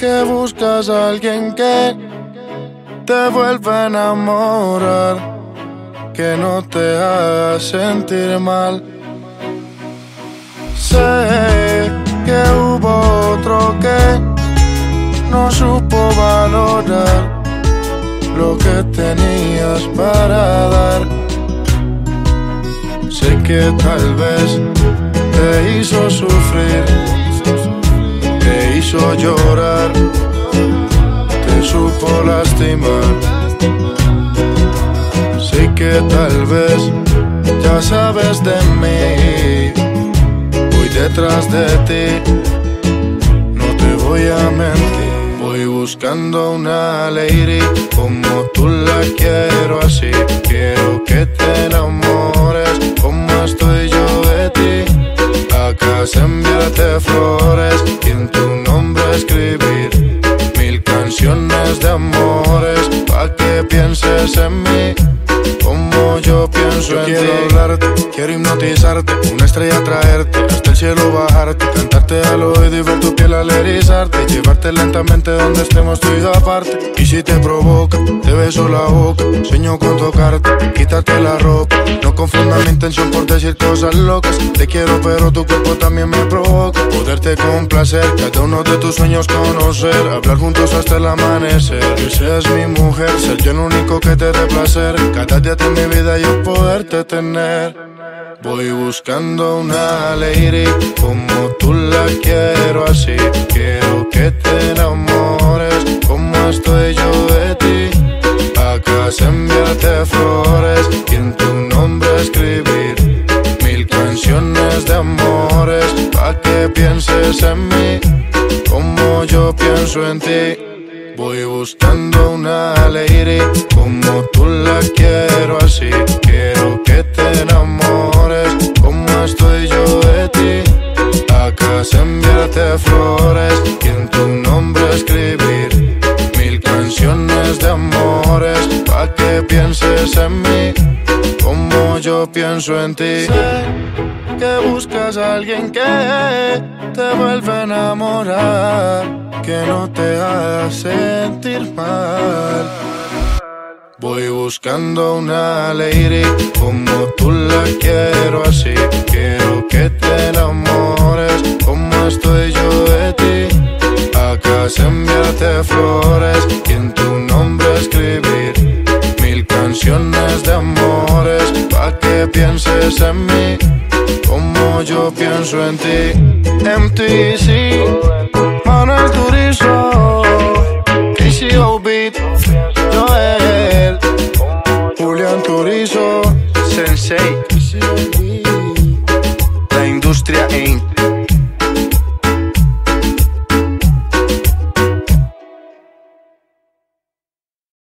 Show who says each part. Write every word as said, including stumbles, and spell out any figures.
Speaker 1: que buscas a alguien que te vuelva a enamorar, que no te haga sentir mal. Sé que hubo otro que no supo valorar lo que tenías para dar. Sé que tal vez te hizo sufrir, te hizo llorar, te supo lastimar. Sé que tal vez ya sabes de mí, voy detrás de ti, no te voy a mentir. Voy buscando una lady como tú la quiero así. Quiero que te enamores como estoy yo de ti. Acá se enviarte flores y en tu nombre escribir mil canciones de amores, pa' que pienses en mí como yo pienso yo en quiero ti. Quiero hablarte, quiero hipnotizarte, una estrella traerte, hasta el cielo bajarte, cantarte al oído y ver tu piel al erizarte, llevarte lentamente donde estemos tú y yo aparte. Y si te provoca, te beso la boca, sueño con tocarte, quitarte la ropa. No confunda mi intención por decir cosas locas. Te quiero pero tu cuerpo también me provoca. Poderte complacer, cada uno de tus sueños conocer, hablar juntos hasta el amanecer. Que seas mi mujer, ser yo el único que te dé placer. Cada día de mi vida yo poderte tener. Voy buscando una lady como tú la quiero así. Quiero que te enamores como estoy yo de ti. Acá se enviarte flores y en tu nombre escribir mil canciones de amores, pa' que pienses en mí como yo pienso en ti. Voy buscando una lady como tú la quiero así. Quiero que te enamores como estoy yo de ti. Acá se enviarte flores y en tu nombre escribir mil canciones de amores, pa' que pienses en mí como yo pienso en ti. Sé que buscas a alguien que te vuelva a enamorar, que no te haga sentir mal. Voy buscando una lady como tú la quiero así. Quiero que te enamores como estoy yo de ti. Acá se enviarte flores y en tu nombre escribir mil canciones de amores, pa' que pienses en mí como yo pienso en ti. M T C, Manuel Turizo, K C O Beat, Joel, Julián Turizo, Sensei, La Industria Incorporated.